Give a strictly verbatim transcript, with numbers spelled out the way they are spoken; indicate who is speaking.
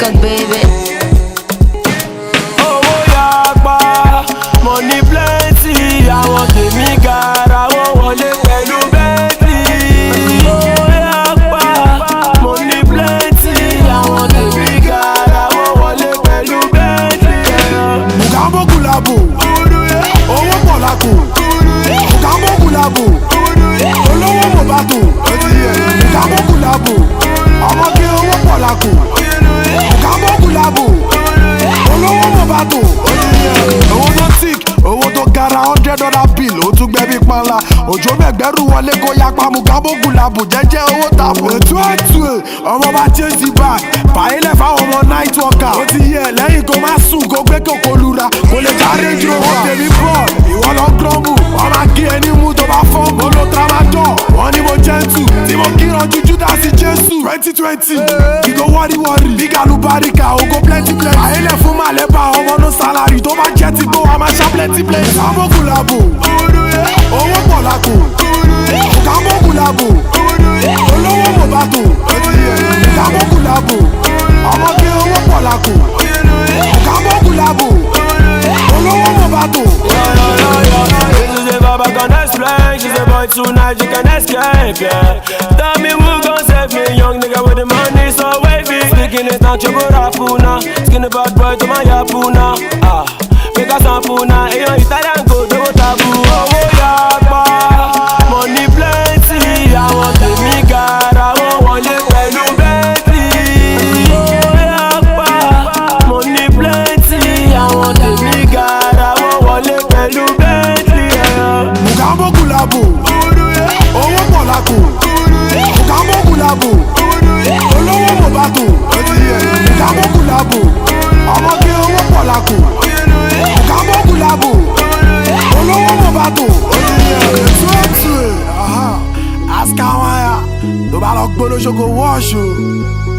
Speaker 1: God, baby.
Speaker 2: Owó yapa, money plenty, àwọn tèmi gara wọ́n wọlé pẹ̀lú bẹ́ẹ̀tì. Owó yapa, money plenty, àwọn tèmi gara wọ́n wọlé pẹ̀lú bẹ́ẹ̀tì.
Speaker 3: Mugambo Gulabo, owó pọ̀ lápò. Mugambo Gulabo, olówó Mobato. Mugambo Gulabo, ọmọge owó pọ̀ lápò. Mugambo Gulabo, olówó Mobato. Owó tó tick, owó tó gara hundred dollar bill, ó tún gbẹ bí panla. Òjò mẹ́gbẹ́rù wọlé kó yapa. Mugambo Gulabo jẹ́jẹ́ owó tààbò. Ètò ètò ọmọ bá chase back, fàyílẹ̀ fáwọn ọmọ night worker. Ó ti yẹ lẹ́yìn kó má sùn kó gbé kòkó lura. Kò lè já range rover. Wọ́n tèmi bọ́ọ̀lù, ìwọ lọ grumble. Wọ́n máa gé ẹni mú tó bá fọ́. Mo lo tramadol, wọ́n ní mo gentle. Tí mo kíran ju Judas Jésù. twenty twenty, kì go worry worry. Big alubarika, ogo plenty plenty. Fàyílẹ̀ fún màlẹ́bà ọmọ no salary. Tó bá jẹ́ ti gbó, a máa ṣá plenty plenty. Mugambo Gulabo, owó pọ̀ lápò. Mugambo Gulabo, olówó Mobato. Mugambo Gulabo, ọmọge owó pọ̀ lápò. Mugambo Gulabo, olówó Mobato.
Speaker 2: This is a Baba can explain. She's a boy tonight, you can escape, yeah. Tell me who gon' save me, young nigga with the money so wavy. Speaking it not your rapuna, skinny bad boy to my yapuna. Ah, make a sampuna, hey yo Italian go do taboo. Owó yapa, money plenty, àwọn tèmi gara wọ́n wọlé pẹ̀lú bẹ́ẹ̀tì. Owó yapa, money plenty, àwọn tèmi gara wọ́n wọlé pẹ̀lú bẹ́ẹ̀tì.
Speaker 3: Mugambo Gulabo, owó pọ̀ lápò. Mugambo Gulabo, olówó Mobato. Mugambo Gulabo, ọmọge owó pọ̀ lápò. Mugambo Gulabo, olówó Mobato. Ask Awaya, tó bá lọ gbólóṣogbo wọ́ọ̀ṣù.